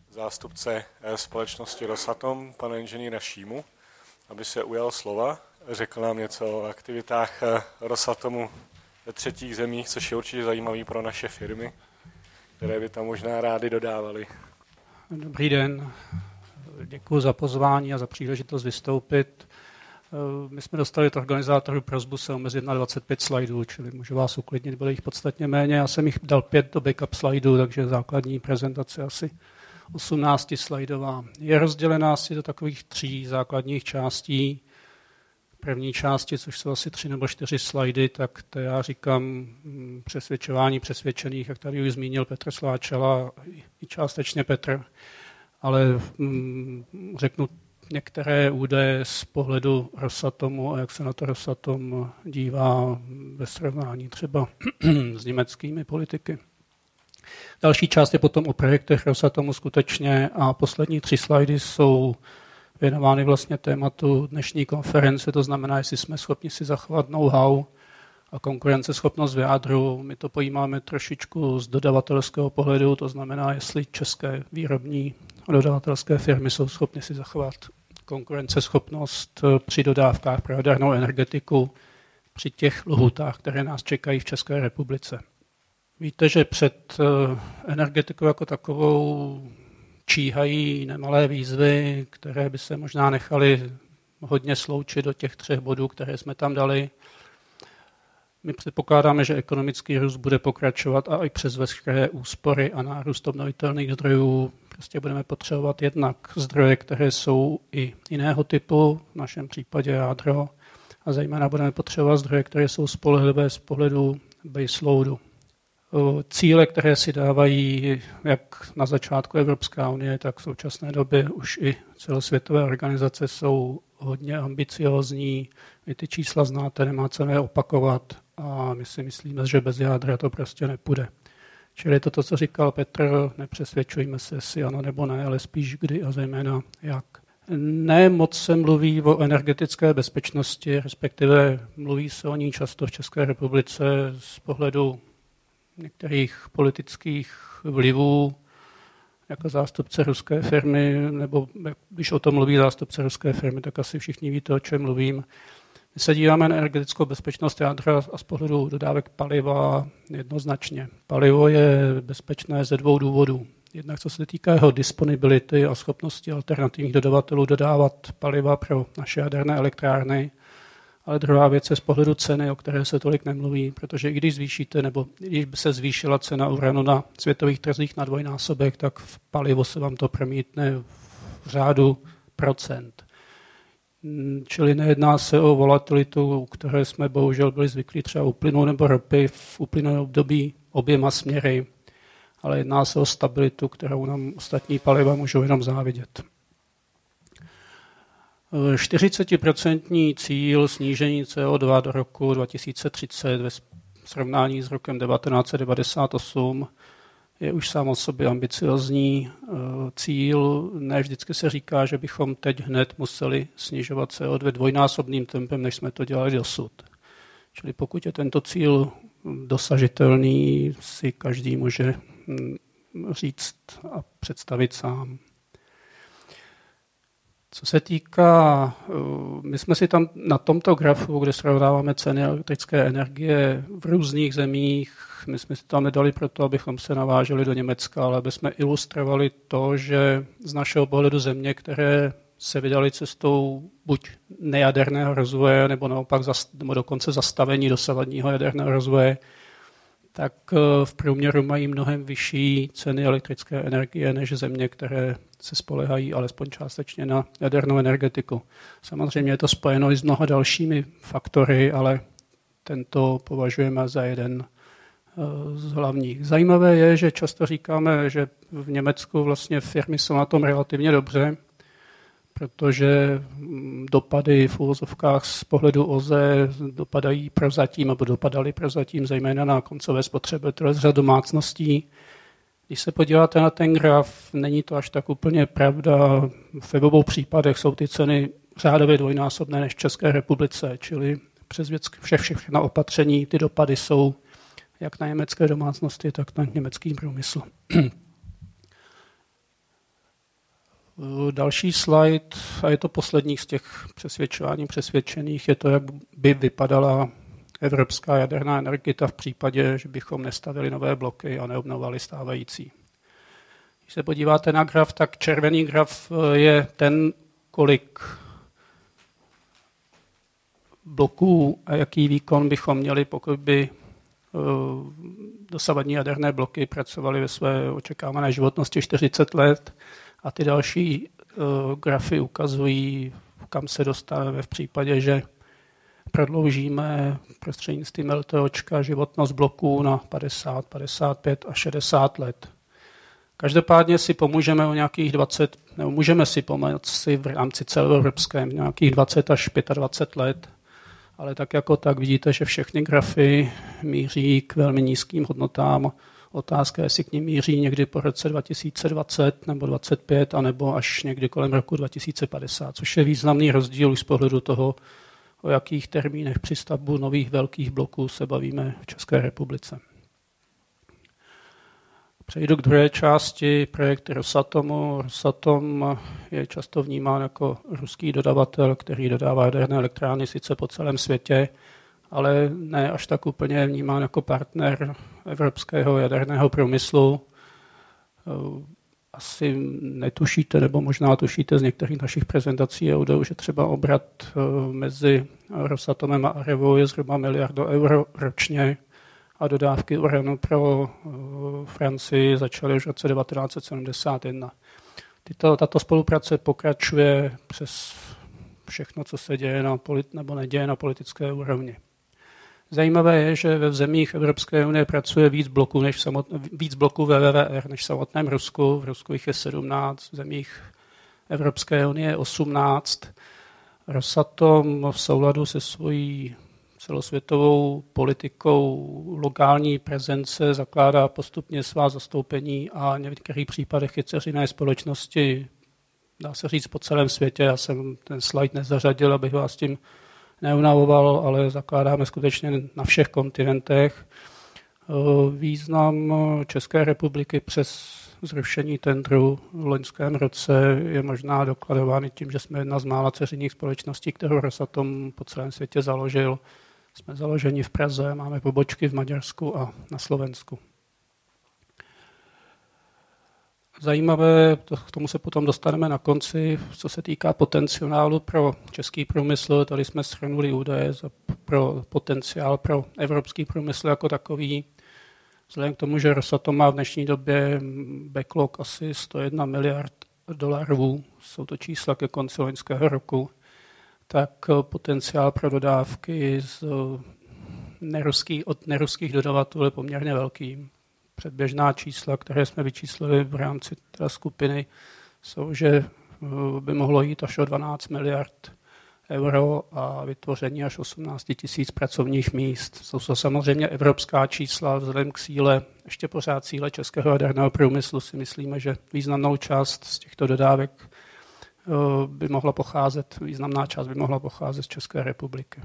zástupce společnosti Rosatom, pana inženýra Šímu, aby se ujal slova, řekl nám něco o aktivitách Rosatomu ve třetích zemích, což je určitě zajímavý pro naše firmy, které by tam možná rády dodávaly. Dobrý den, děkuji za pozvání a za příležitost vystoupit. My jsme dostali od organizátorů prosbu se omezit na 25 slajdů, čili můžu vás uklidnit, bylo jich podstatně méně. Já jsem jich dal 5 do backup slajdů, takže základní prezentace asi 18 slajdová. Je rozdělená asi do takových 3 základních částí. První části, což jsou asi 3 nebo 4 slajdy, tak to já říkám přesvědčování přesvědčených, jak tady už zmínil Petr Sláčela i částečně Petr, ale řeknu některé údaje z pohledu Rosatomu a jak se na to Rosatom dívá ve srovnání třeba s německými politiky. Další část je potom o projektech Rosatomu skutečně a poslední 3 slajdy jsou věnovány vlastně tématu dnešní konference, to znamená, jestli jsme schopni si zachovat know-how a konkurenceschopnost v jádru. My to pojímáme trošičku z dodavatelského pohledu, to znamená, jestli české výrobní a dodavatelské firmy jsou schopny si zachovat konkurenceschopnost při dodávkách pro jadernou energetiku při těch lhůtách, které nás čekají v České republice. Víte, že před energetikou jako takovou číhají nemalé výzvy, které by se možná nechaly hodně sloučit do těch 3 bodů, které jsme tam dali. My předpokládáme, že ekonomický růst bude pokračovat a i přes veškeré úspory a nárůst obnovitelných zdrojů prostě budeme potřebovat jednak zdroje, které jsou i jiného typu, v našem případě jádro, a zejména budeme potřebovat zdroje, které jsou spolehlivé z pohledu baseloadu. Cíle, které si dávají jak na začátku Evropská unie, tak v současné době už i celosvětové organizace jsou hodně ambiciózní. Vy ty čísla znáte, nemá cenu je opakovat a my si myslíme, že bez jádra to prostě nepůjde. Čili to, co říkal Petr, nepřesvědčujme se, jestli ano nebo ne, ale spíš kdy a zejména jak. Ne moc se mluví o energetické bezpečnosti, respektive mluví se o ní často v České republice z pohledu některých politických vlivů jako zástupce ruské firmy, nebo když o tom mluví zástupce ruské firmy, tak asi všichni víte, o čem mluvím. My se díváme na energetickou bezpečnost jádra a z pohledu dodávek paliva jednoznačně. Palivo je bezpečné ze 2 důvodů. Jednak co se týká jeho disponibility a schopnosti alternativních dodavatelů dodávat paliva pro naše jaderné elektrárny, ale druhá věc je z pohledu ceny, o které se tolik nemluví, protože i když zvýšíte, nebo když by se zvýšila cena uranu na světových trzích na 2násobek, tak v palivo se vám to promítne v řádu procent. Čili nejedná se o volatilitu, u které jsme bohužel byli zvyklí třeba u plynu nebo ropy v uplynulém období oběma směry, ale jedná se o stabilitu, kterou nám ostatní paliva můžou jenom závidět. 40% cíl snížení CO2 do roku 2030 ve srovnání s rokem 1998 je už sám o sobě ambiciozní cíl. Ne vždycky se říká, že bychom teď hned museli snižovat CO2 dvojnásobným tempem, než jsme to dělali dosud. Čili pokud je tento cíl dosažitelný, si každý může říct a představit sám. Co se týká, my jsme si tam na tomto grafu, kde srovnáváme ceny elektrické energie v různých zemích, my jsme si tam nedali proto, abychom se naváželi do Německa, ale aby jsme ilustrovali to, že z našeho pohledu země, které se vydali cestou buď nejaderného rozvoje, nebo naopak nebo dokonce zastavení dosavadního jaderného rozvoje, tak v průměru mají mnohem vyšší ceny elektrické energie než země, které se spolehají alespoň částečně na jadernou energetiku. Samozřejmě je to spojeno i s mnoha dalšími faktory, ale tento považujeme za jeden z hlavních. Zajímavé je, že často říkáme, že v Německu vlastně firmy jsou na tom relativně dobře, protože dopady v uvozovkách z pohledu OZE dopadají prozatím zejména na koncové spotřebitele z řad domácností. Když se podíváte na ten graf, není to až tak úplně pravda. V obou případech jsou ty ceny řádově dvojnásobné než v České republice, čili přes všechna opatření ty dopady jsou jak na německé domácnosti, tak na německý průmysl. Další slide, a je to poslední z těch přesvědčených, je to, jak by vypadala evropská jaderná energetika v případě, že bychom nestavili nové bloky a neobnovovali stávající. Když se podíváte na graf, tak červený graf je ten, kolik bloků a jaký výkon bychom měli, pokud by dosavadní jaderné bloky pracovaly ve své očekávané životnosti 40 let. A ty další grafy ukazují, kam se dostaneme v případě, že prodloužíme prostřednictvím LTOčka životnost bloků na 50, 55 a 60 let. Každopádně si pomůžeme o nějakých 20, nebo můžeme si pomoci v rámci celoevropském nějakých 20 až 25 let, ale tak jako tak vidíte, že všechny grafy míří k velmi nízkým hodnotám. Otázka je, jestli k nim míří někdy po roce 2020 nebo 2025, anebo až někdy kolem roku 2050, což je významný rozdíl už z pohledu toho, o jakých termínech při stavbu nových velkých bloků se bavíme v České republice. Přejdu k druhé části, projekt Rosatomu. Rosatom je často vnímán jako ruský dodavatel, který dodává jaderné elektrárny sice po celém světě, ale ne až tak úplně vnímán jako partner evropského jaderného průmyslu. Asi netušíte, nebo možná tušíte z některých našich prezentací EUDO, že třeba obrat mezi Rosatomem a Arevou je zhruba 1 miliardu euro ročně a dodávky uranu pro Francii začaly už v roce 1971. Tato spolupráce pokračuje přes všechno, co se děje nebo neděje na politické úrovni. Zajímavé je, že ve zemích Evropské unie pracuje víc bloků VVVR než v samotném Rusku. V Rusku jich je 17, v zemích Evropské unie 18. Rosatom v souladu se svojí celosvětovou politikou lokální prezence zakládá postupně svá zastoupení a v některých případech i dceřiné společnosti, dá se říct, po celém světě. Já jsem ten slide nezařadil, abych vás tím neunavoval, ale zakládáme skutečně na všech kontinentech. Význam České republiky přes zrušení tendru v loňském roce je možná dokladován tím, že jsme jedna z mála dceřiných společností, kterou Rosatom po celém světě založil. Jsme založeni v Praze, máme pobočky v Maďarsku a na Slovensku. Zajímavé, k tomu se potom dostaneme na konci, co se týká potenciálu pro český průmysl. Tady jsme shrnuli údaje pro potenciál pro evropský průmysl jako takový. Vzhledem k tomu, že Rosatom má v dnešní době backlog asi 101 miliard dolarů, jsou to čísla ke konci loňského roku, tak potenciál pro dodávky od neruských dodavatelů je poměrně velký. Předběžná čísla, které jsme vyčíslili v rámci té skupiny, jsou, že by mohlo jít až o 12 miliard euro a vytvoření až 18 000 pracovních míst. Jsou to samozřejmě evropská čísla, vzhledem k síle, ještě pořád síle českého jaderného průmyslu si myslíme, že významnou část z těchto dodávek významná část by mohla pocházet z České republiky.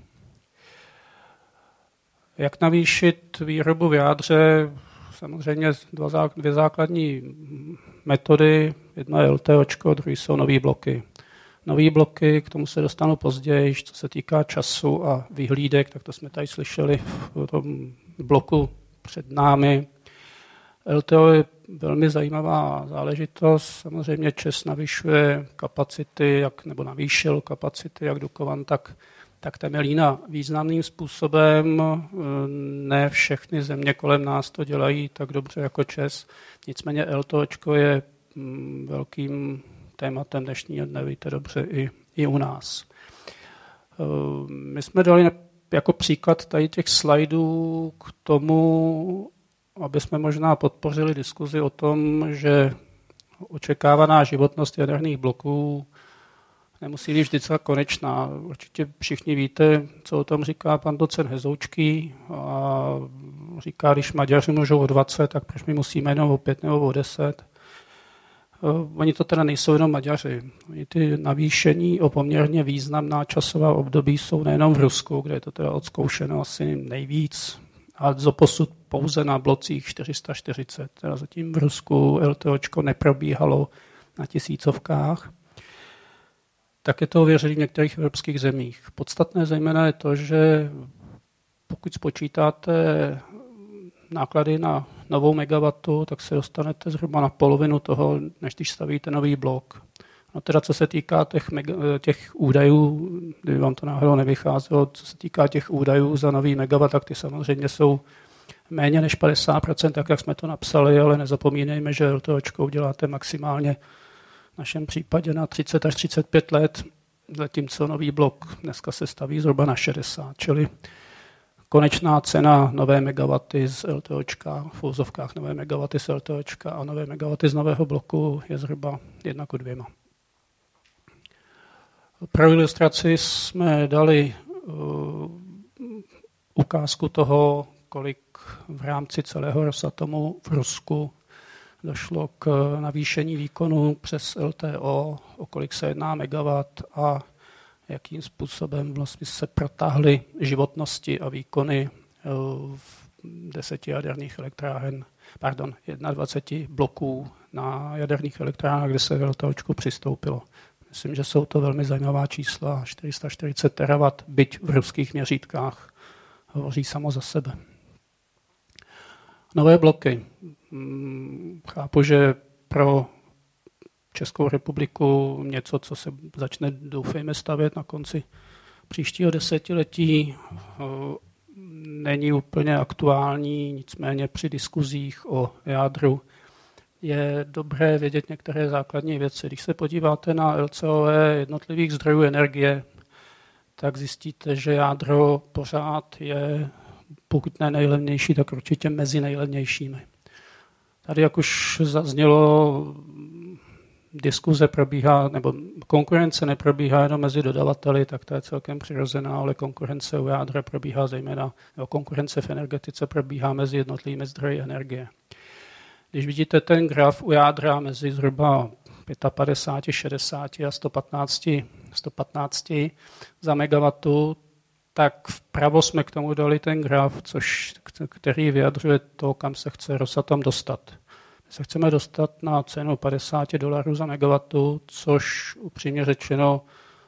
Jak navýšit výrobu v jádře? Samozřejmě dvě základní metody. Jedna je LTOčko, druhý jsou nový bloky. Nový bloky, k tomu se dostanu později, co se týká času a vyhlídek, tak to jsme tady slyšeli v tom bloku před námi. LTO je velmi zajímavá záležitost. Samozřejmě ČEZ navyšuje kapacity, navýšil kapacity jak Dukovan, tak Temelína významným způsobem. Ne všechny země kolem nás to dělají tak dobře jako ČEZ. Nicméně LTOčko je velkým tématem dnešního dne, víte dobře, i u nás. My jsme dali jako příklad tady těch slajdů k tomu, aby jsme možná podpořili diskuzi o tom, že očekávaná životnost jaderných bloků nemusí být vždycky konečná. Určitě všichni víte, co o tom říká pan docent Hezoučký. A říká, když Maďaři můžou o 20, tak proč my musíme jenom o 5 nebo o 10. Oni to teda nejsou jenom Maďaři. Ty navýšení o poměrně významná časová období jsou nejenom v Rusku, kde je to teda odzkoušeno asi nejvíc, a doposud pouze na blocích 440. Teda zatím v Rusku LTOčko neprobíhalo na tisícovkách, tak je to ověřený v některých evropských zemích. Podstatné zejména je to, že pokud spočítáte náklady na novou megawattu, tak se dostanete zhruba na polovinu toho, než když stavíte nový blok. No teda co se týká těch údajů, kdyby vám to náhodou nevycházelo, co se týká těch údajů za nový megawatt, tak ty samozřejmě jsou méně než 50%, tak jak jsme to napsali, ale nezapomínejme, že LTOčkou děláte maximálně v našem případě na 30 až 35 let, zatímco nový blok dneska se staví zhruba na 60, čili konečná cena nové megawaty z LTOčka, v úzovkách nové megawaty z LTOčka a nové megawaty z nového bloku je zhruba 1:2. Pro ilustraci jsme dali ukázku toho, kolik v rámci celého Rosatomu v Rusku došlo k navýšení výkonu přes LTO, o kolik se jedná megawatt a jakým způsobem vlastně se protáhly životnosti a výkony v 10 jaderných elektráren, 21 bloků na jaderných elektrárnách, kde se k LTOčku přistoupilo. Myslím, že jsou to velmi zajímavá čísla. 440 terawatt, byť v ruských měřítkách, hovoří samo za sebe. Nové bloky. Chápu, že pro Českou republiku něco, co se začne, doufejme, stavět na konci příštího desetiletí, není úplně aktuální, nicméně při diskuzích o jádru je dobré vědět některé základní věci. Když se podíváte na LCOE jednotlivých zdrojů energie, tak zjistíte, že jádro pořád je, pokud ne nejlevnější, tak určitě mezi nejlevnějšími. Tady, jak už zaznělo, diskuze probíhá, nebo konkurence neprobíhá jenom mezi dodavateli, tak to je celkem přirozená, ale konkurence u jádra probíhá zejména, nebo konkurence v energetice probíhá mezi jednotlivými zdroji energie. Když vidíte ten graf u jádra mezi zhruba 55, 60 a 115 za megawattu, tak vpravo jsme k tomu dali ten graf, který vyjadřuje to, kam se chce Rosatom dostat. My se chceme dostat na cenu $50 za megawattu, což upřímně řečeno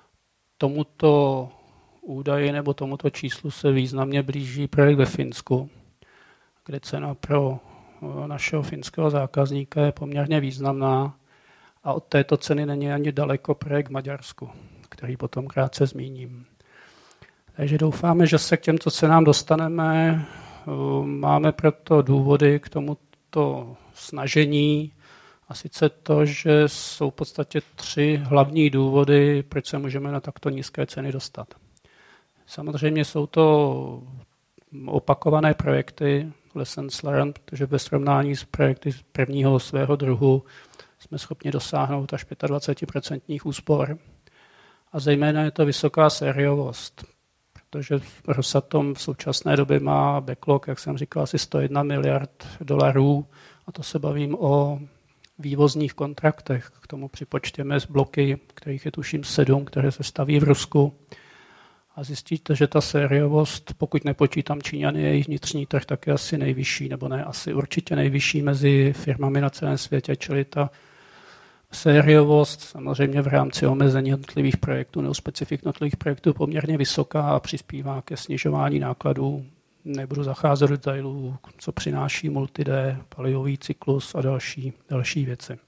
tomuto údaji nebo tomuto číslu se významně blíží projekt ve Finsku, kde cena pro našeho finského zákazníka je poměrně významná a od této ceny není ani daleko projekt v Maďarsku, který potom krátce zmíním. Takže doufáme, že se k těmto cenám dostaneme. Máme proto důvody k tomuto snažení a sice to, že jsou v podstatě 3 hlavní důvody, proč se můžeme na takto nízké ceny dostat. Samozřejmě jsou to opakované projekty, lessons learned, protože ve srovnání s projekty prvního svého druhu jsme schopni dosáhnout až 25% úspor. A zejména je to vysoká sériovost, protože Rosatom v současné době má backlog, jak jsem říkal, asi $101 miliard a to se bavím o vývozních kontraktech. K tomu připočtěme z bloky, kterých je tuším 7, které se staví v Rusku. A zjistíte, že ta sériovost, pokud nepočítám Číňany, jejich vnitřní trh, tak je asi nejvyšší, nebo ne, asi určitě nejvyšší mezi firmami na celém světě, čili ta sériovost samozřejmě v rámci omezení jednotlivých projektů nebo specifik jednotlivých projektů poměrně vysoká a přispívá ke snižování nákladů. Nebudu zacházet do detailů, co přináší multi-D, palivový cyklus a další věci.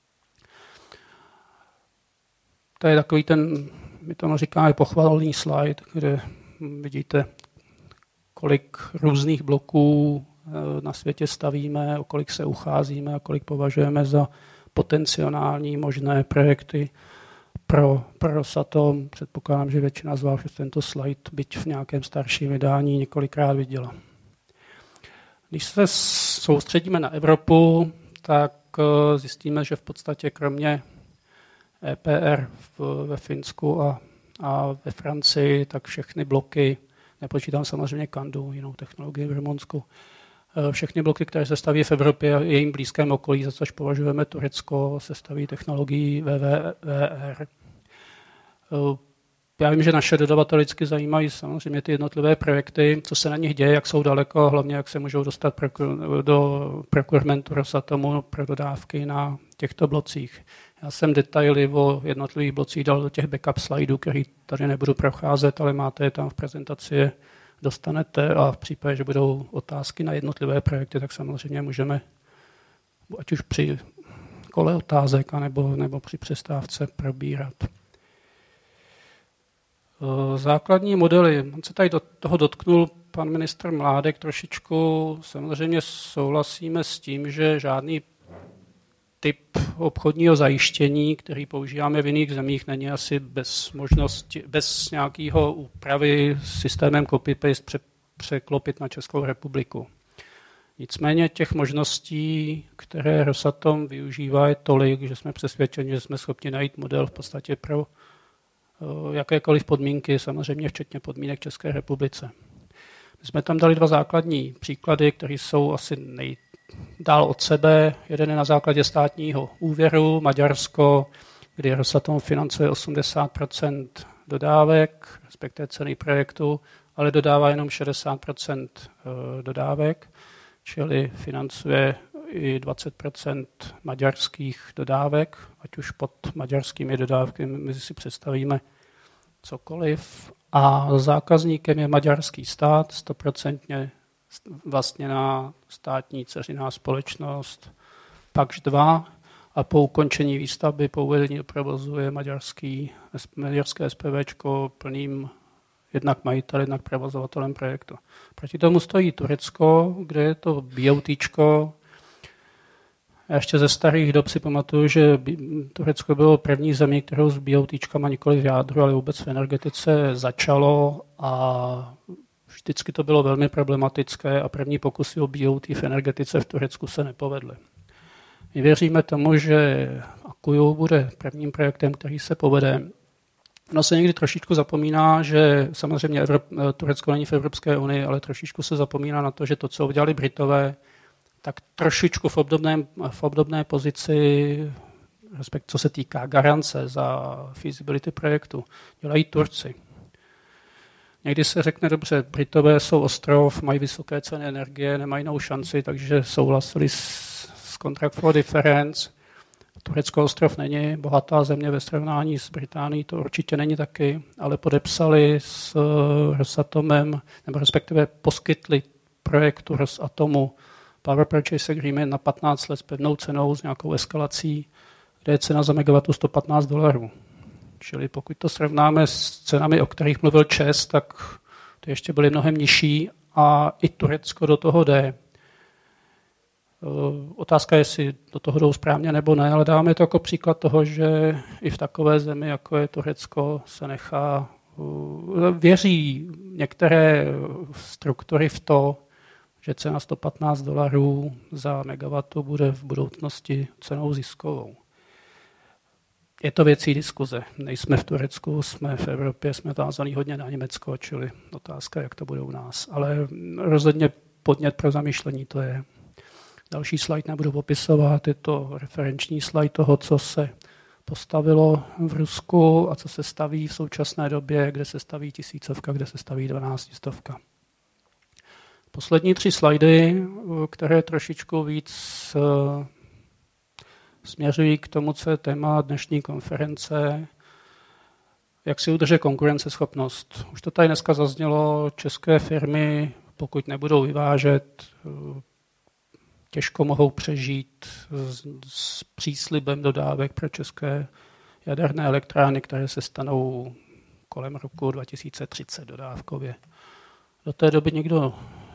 To je takový ten, my tomu říkáme pochvalný slide, kde vidíte, kolik různých bloků na světě stavíme, o kolik se ucházíme a kolik považujeme za potenciální možné projekty pro Rosatom. Předpokládám, že většina z vás tento slide, byť v nějakém starším vydání, několikrát viděla. Když se soustředíme na Evropu, tak zjistíme, že v podstatě kromě EPR ve Finsku a ve Francii, tak všechny bloky, nepočítám samozřejmě Candu, jinou technologii v Rumunsku, všechny bloky, které se staví v Evropě a jejím blízkém okolí, za což považujeme Turecko, se staví technologií VVER. Já vím, že naše dodavatele vždycky zajímají samozřejmě ty jednotlivé projekty, co se na nich děje, jak jsou daleko a hlavně jak se můžou dostat do procurementu Rosatomu pro dodávky na těchto blocích. Já jsem detaily o jednotlivých blocích dal do těch backup slajdů, který tady nebudu procházet, ale máte je tam v prezentaci, dostanete a v případě, že budou otázky na jednotlivé projekty, tak samozřejmě můžeme, ať už při kole otázek, nebo při přestávce probírat. Základní modely. On se tady do toho dotknul pan ministr Mládek trošičku. Samozřejmě souhlasíme s tím, že žádný typ obchodního zajištění, který používáme v jiných zemích, není asi bez nějakého úpravy systémem copy-paste překlopit na Českou republiku. Nicméně těch možností, které Rosatom využívá, je tolik, že jsme přesvědčeni, že jsme schopni najít model v podstatě pro jakékoliv podmínky, samozřejmě včetně podmínek České republice. My jsme tam dali 2 základní příklady, které jsou asi nejdál od sebe. Jeden je na základě státního úvěru, Maďarsko, kdy Rosatom financuje 80% dodávek, respektive ceny projektu, ale dodává jenom 60% dodávek, čili financuje i 20% maďarských dodávek, ať už pod maďarskými dodávkami my si představíme cokoliv. A zákazníkem je maďarský stát, 100% vlastněná státní dceřiná společnost PAKŠ 2 a po ukončení výstavby, po uvedení do provozu je maďarské SPVčko plným jednak majitelem, jednak provozovatelem projektu. Proti tomu stojí Turecko, kde je to BOTčko. Já ještě ze starých dob si pamatuju, že Turecko bylo první zemí, kterou s BOTčkama nikoli v jádru, ale vůbec v energetice začalo a vždycky to bylo velmi problematické a první pokusy o BOT v energetice v Turecku se nepovedly. My věříme tomu, že Akuju bude prvním projektem, který se povede. Ono se někdy trošičku zapomíná, že samozřejmě Turecko není v Evropské unii, ale trošičku se zapomíná na to, že to, co udělali Britové, tak trošičku v obdobné pozici, respektive co se týká garance za feasibility projektu, dělají Turci. Někdy se řekne, dobře, Britové jsou ostrov, mají vysoké ceny energie, nemají jinou šanci, takže souhlasili s Contract for Difference. Turecko ostrov není bohatá země ve srovnání s Británií, to určitě není taky, ale podepsali s Rosatomem, nebo respektive poskytli projektu Rosatomu Power Purchase Agreement na 15 let s pevnou cenou s nějakou eskalací, kde je cena za megawattu $115. Čili pokud to srovnáme s cenami, o kterých mluvil ČEZ, tak ty ještě byly mnohem nižší a i Turecko do toho jde. Otázka je, jestli do toho jdou správně nebo ne, ale dáme to jako příklad toho, že i v takové zemi, jako je Turecko, se věří některé struktury v to, že cena $115 za megawattu bude v budoucnosti cenou ziskovou. Je to věcí diskuze. Nejsme v Turecku, jsme v Evropě, jsme vázaný hodně na Německo, čili otázka, jak to bude u nás. Ale rozhodně podnět pro zamýšlení to je. Další slide nebudu popisovat, je to referenční slide toho, co se postavilo v Rusku a co se staví v současné době, kde se staví 1000, kde se staví 1200. Poslední 3 slajdy, které trošičku víc směřují k tomu, co je téma dnešní konference, jak si udržet konkurenceschopnost. Už to tady dneska zaznělo, české firmy, pokud nebudou vyvážet, těžko mohou přežít s příslibem dodávek pro české jaderné elektrárny, které se stanou kolem roku 2030 dodávkově. Do té doby nikdo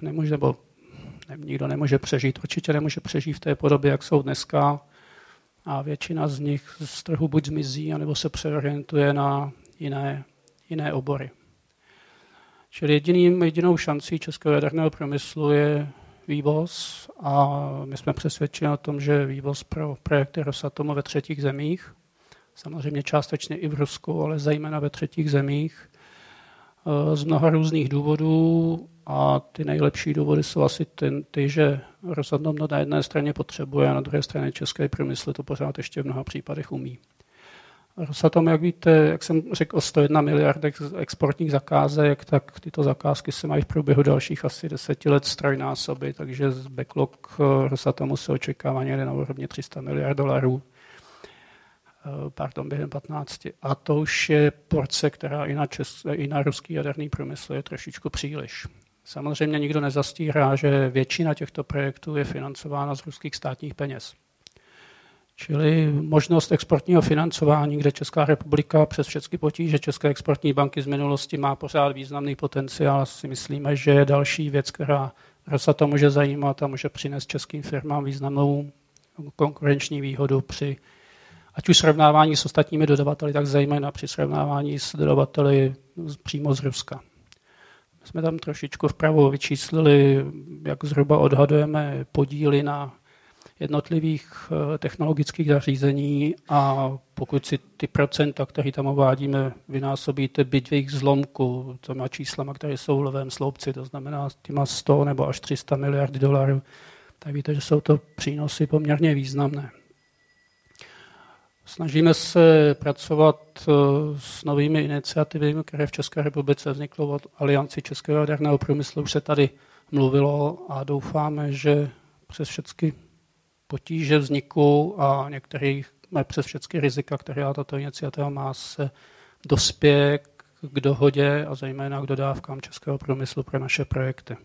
nemůže přežít. Určitě nemůže přežít v té podobě, jak jsou dneska. A většina z nich z trhu buď zmizí, anebo se přeorientuje na jiné obory. Čili jedinou šancí českého jaderného průmyslu je vývoz a my jsme přesvědčeni o tom, že vývoz pro projekty Rosatomu ve třetích zemích, samozřejmě částečně i v Rusku, ale zejména ve třetích zemích, z mnoha různých důvodů a ty nejlepší důvody jsou asi ty, že Rosatom na jedné straně potřebuje a na druhé straně české průmysly to pořád ještě v mnoha případech umí. Rosatom, jak víte, jak jsem řekl, o 101 miliardech exportních zakázek, tak tyto zakázky se mají v průběhu dalších asi 10 let strojnásobit, takže z backlog Rosatomu se očekává někde na úrovni $300 miliard. během 15. A to už je porce, která i na ruský jaderný průmysl je trošičku příliš. Samozřejmě nikdo nezastírá, že většina těchto projektů je financována z ruských státních peněz. Čili možnost exportního financování, kde Česká republika přes všechny potíže České exportní banky z minulosti má pořád významný potenciál, si myslíme, že je další věc, která Rosatom může zajímat a může přinést českým firmám významnou konkurenční výhodu při ať už srovnávání s ostatními dodavateli, tak zejména při srovnávání s dodavateli přímo z Ruska. My jsme tam trošičku vpravo vyčíslili, jak zhruba odhadujeme podíly na jednotlivých technologických zařízení a pokud si ty procenta, které tam uvádíme, vynásobíte byť jejich zlomku těma číslama, které jsou v levém sloupci, to znamená těma 100 nebo až 300 miliard dolarů, tak víte, že jsou to přínosy poměrně významné. Snažíme se pracovat s novými iniciativami, které v České republice vzniklo od Alianci českého jaderného průmyslu. Už se tady mluvilo a doufáme, že přes všechny potíže vzniku a přes všechny rizika, která tato iniciativa má, se dospěje k dohodě a zejména k dodávkám českého průmyslu pro naše projekty.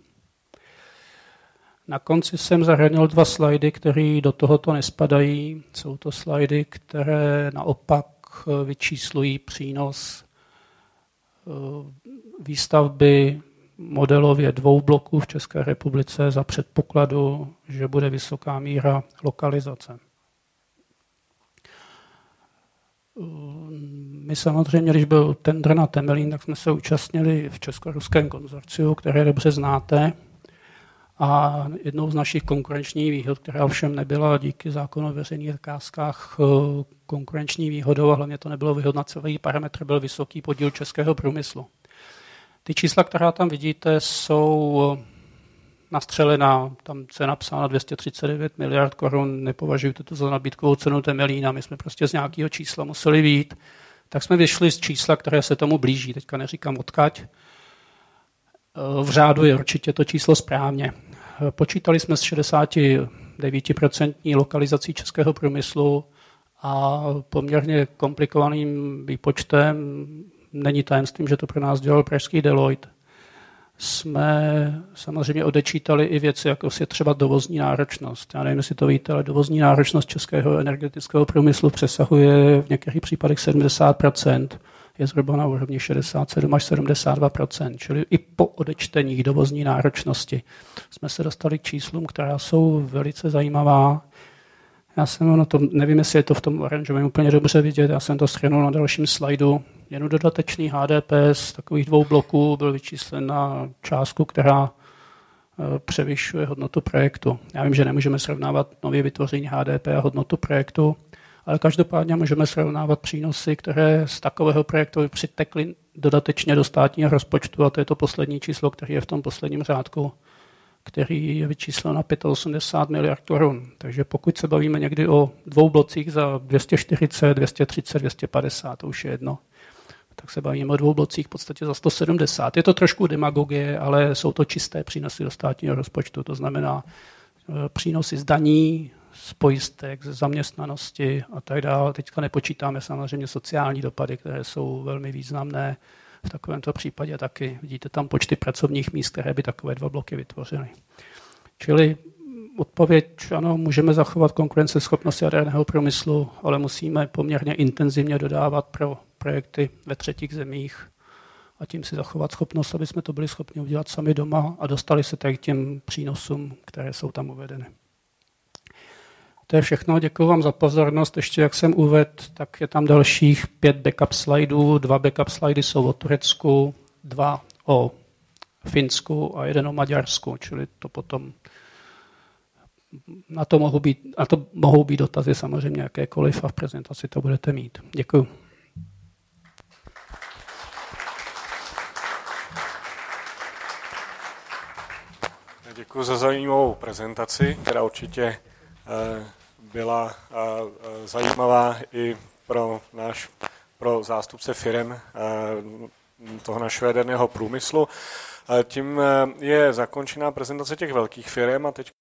Na konci jsem zahrnul 2 slajdy, které do tohoto nespadají. Jsou to slajdy, které naopak vyčíslují přínos výstavby modelově 2 bloků v České republice za předpokladu, že bude vysoká míra lokalizace. My samozřejmě, když byl tendr na Temelín, tak jsme se účastnili v česko-ruském konzorciu, které dobře znáte. A jednou z našich konkurenčních výhod, která ovšem nebyla díky zákonu o veřejných zakázkách konkurenční výhodou, a hlavně to nebylo vyhodnocový parametr, byl vysoký podíl českého průmyslu. Ty čísla, která tam vidíte, jsou nastřelená, tam je napsáno 239 miliard korun, nepovažujte to za nabídkovou cenu Temelína, my jsme prostě z nějakého čísla museli vyjít, tak jsme vyšli z čísla, které se tomu blíží, teďka neříkám odkaď. V řádu je určitě to číslo správně. Počítali jsme s 69% lokalizací českého průmyslu a poměrně komplikovaným výpočtem, není tajemstvím, že to pro nás dělal pražský Deloitte, jsme samozřejmě odečítali i věci, jako je třeba dovozní náročnost. Já nevím, jestli to víte, ale dovozní náročnost českého energetického průmyslu přesahuje v některých případech 70%. Je zhruba na úrovni 67 až 72%, čili i po odečtení dovozní náročnosti jsme se dostali k číslům, která jsou velice zajímavá. Já jsem na tom, nevím, jestli je to v tom oranžovém úplně dobře vidět, já jsem to shrnul na dalším slajdu. Jen dodatečný HDP z takových 2 bloků byl vyčíslen na částku, která převyšuje hodnotu projektu. Já vím, že nemůžeme srovnávat nově vytvoření HDP a hodnotu projektu, ale každopádně můžeme srovnávat přínosy, které z takového projektu přitekly dodatečně do státního rozpočtu a to je to poslední číslo, které je v tom posledním řádku, který je vyčíslen na 85 miliard korun. Takže pokud se bavíme někdy o 2 blocích za 240, 230, 250, to už je jedno, tak se bavíme o 2 blocích v podstatě za 170. Je to trošku demagogie, ale jsou to čisté přínosy do státního rozpočtu, to znamená přínosy z daní, z pojistek, z zaměstnanosti a tak dále. Teďka nepočítáme samozřejmě sociální dopady, které jsou velmi významné. V takovémto případě taky vidíte tam počty pracovních míst, které by takové 2 bloky vytvořily. Čili odpověď, ano, můžeme zachovat konkurenceschopnost jaderného průmyslu, ale musíme poměrně intenzivně dodávat pro projekty ve třetích zemích a tím si zachovat schopnost, aby jsme to byli schopni udělat sami doma a dostali se tak k těm přínosům, které jsou tam uvedeny. To je všechno, děkuji vám za pozornost. Ještě jak jsem uvedl, tak je tam dalších 5 backup slajdů. 2 backup slajdy jsou o Turecku, 2 o Finsku a 1 o Maďarsku, čili to potom na to mohou být dotazy samozřejmě jakékoliv a v prezentaci to budete mít. Děkuji. Děkuji za zajímavou prezentaci, která určitě byla zajímavá i pro zástupce firem toho našeho jaderného průmyslu. Tím je zakončená prezentace těch velkých firem a teď